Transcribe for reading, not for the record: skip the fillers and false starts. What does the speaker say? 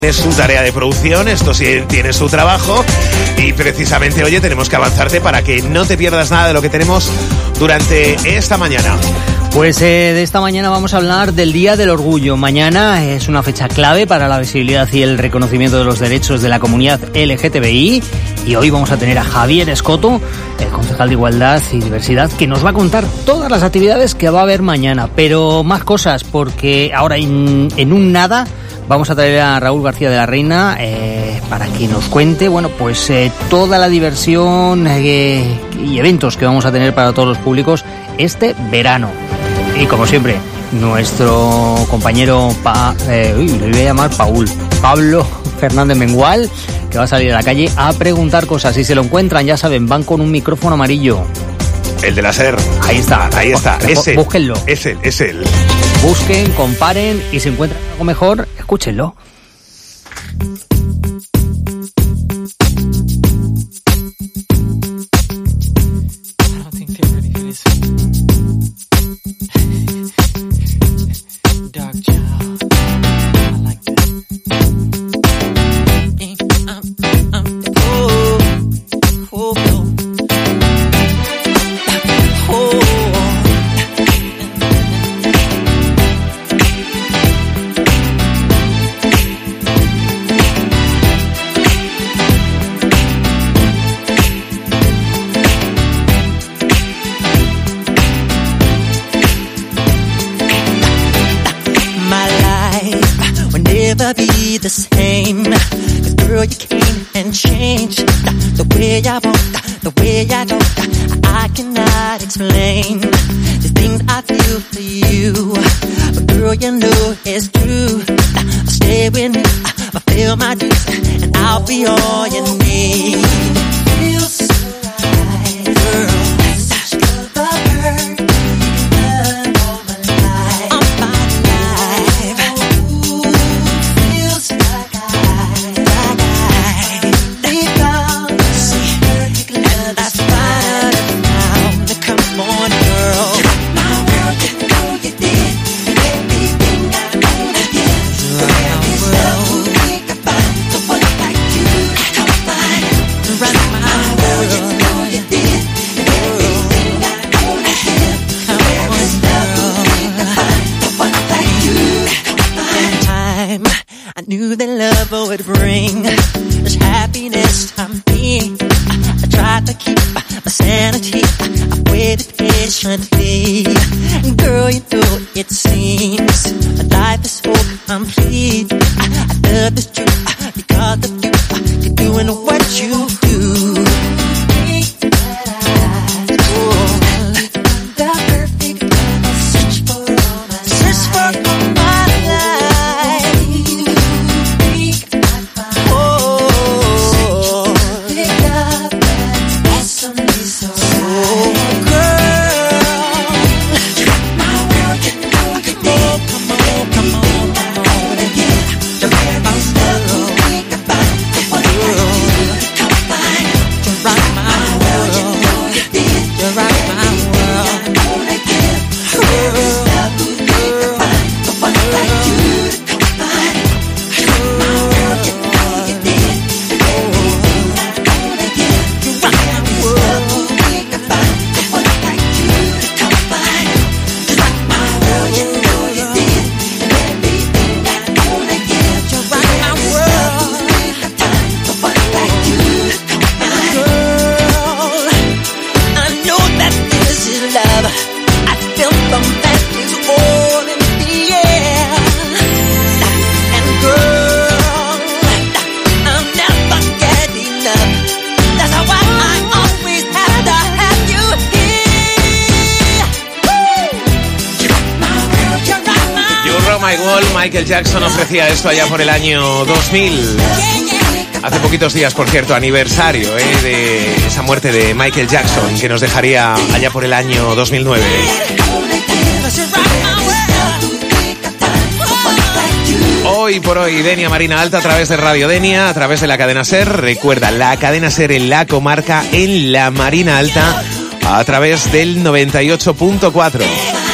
Es su tarea de producción, esto sí tiene su trabajo y precisamente, oye, tenemos que avanzarte para que no te pierdas nada de lo que tenemos durante esta mañana. Pues de esta mañana vamos a hablar del Día del Orgullo. Mañana es una fecha clave para la visibilidad y el reconocimiento de los derechos de la comunidad LGTBI y hoy vamos a tener a Javier Escoto, el concejal de Igualdad y Diversidad, que nos va a contar todas las actividades que va a haber mañana, pero más cosas porque ahora en un nada vamos a traer a Raúl García de la Reina para que nos cuente, bueno, pues toda la diversión y eventos que vamos a tener para todos los públicos este verano. Y como siempre, nuestro compañero, le voy a llamar Pablo Fernández Mengual, que va a salir a la calle a preguntar cosas. Si se lo encuentran, ya saben, van con un micrófono amarillo. El de la SER. Ahí está. Es él. Búsquenlo. Es él. Busquen, comparen y si encuentran algo mejor, escúchenlo. Be the same, 'cause girl you came and changed the way I walk, the way I talk. I cannot explain the things I feel for you, but girl you know it's true. I'll stay with me, fulfill my dreams, and I'll be all you need. Feels so right, girl. Would bring this happiness I'm being. I tried to keep my sanity. I waited patiently. Girl, you know it seems life is so complete. I love this truth because of you. You're doing what you do. Michael Jackson ofrecía esto allá por el año 2000. Hace poquitos días, por cierto, aniversario de esa muerte de Michael Jackson, que nos dejaría allá por el año 2009. Hoy por hoy, Denia Marina Alta a través de Radio Denia, a través de la cadena SER. Recuerda, la cadena SER en la comarca, en la Marina Alta, a través del 98.4.